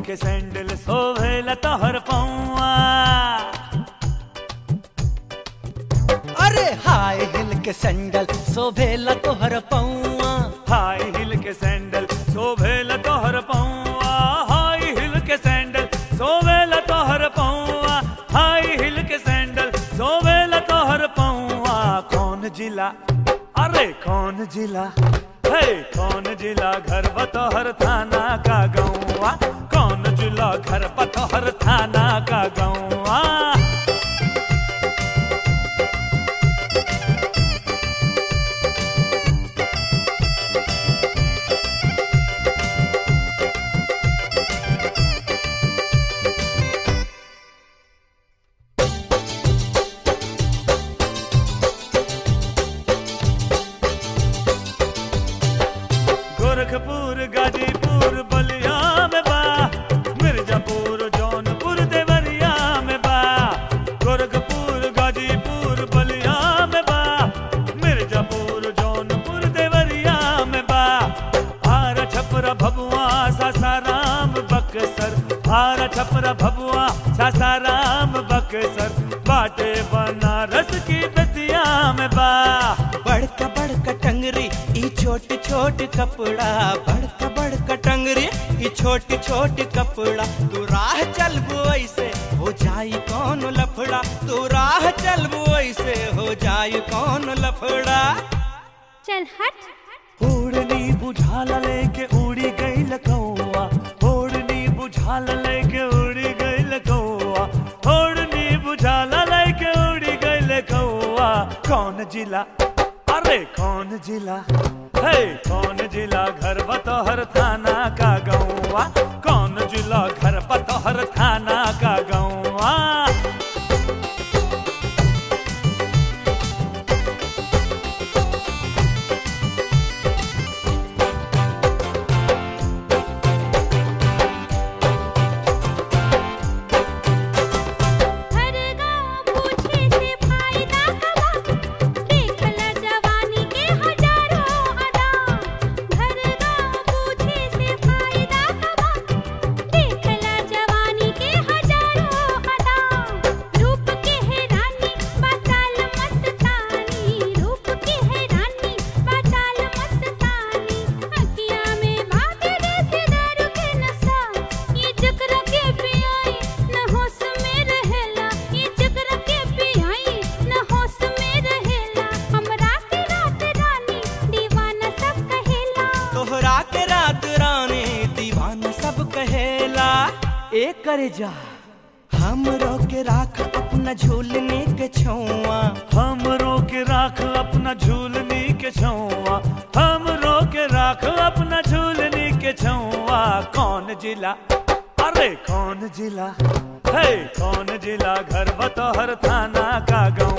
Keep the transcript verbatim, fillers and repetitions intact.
के सैंडल सोभेला तोहर पौआ। अरे हाई हिल के सैंडल सोभेला तोहर पौआ। हाई हिल के सैंडल सोभेला तोहर पौआ। हाई हिल के सैंडल सोभेला तोहर पौआ। हाई हिल के सैंडल सोभेला तोहर पौआ। कौन जिला, अरे कौन जिला, है कौन जिला घर बतोहर थाना का गौआ। कौन जिला घर बतोहर थाना का गौआ। गोरखपुर गाजीपुर बलिया में बा। मिर्जापुर जौनपुर देवरिया में बा। गोरखपुर गाजीपुर बलिया में बा। मिर्जापुर जौनपुर देवरिया में बा। आरा छपरा भभुआ सासाराम बक्सर। आरा छपरा भभुआ सासाराम बक्सर। बाटे बनारस की बेतिया में बा। बड़का बड़का टंगरी ई छोट छोट कपड़ा। बड़का बड़का टंगरी ई छोट छोट कपड़ा। तू राह चलबो ऐसे हो जाई कौन लफड़ा। तू राह चलबो ऐसे हो जाई कौन लफड़ा। चल हट। ओढ़नी बुझाला लेके उड़ी गई कौआ। ओढ़नी बुझाला लेके उड़ी गई कौआ। ओढ़नी बुझाला लेके उड़ी गई कौआ। कौन जिला, अरे कौन जिला, है कौन जिला घर बतोहर थाना का गौआ। कौन जिला घर बतोहर थाना का गौआ। एक करे जा हम रोके राख अपना झूलने के छुआ। हम रोके राख अपना झूलने के छुआ। हम रोके राख अपना झूलने के छुआ। कौन जिला, अरे कौन जिला, है कौन जिला घर बतोहर थाना का गौआ।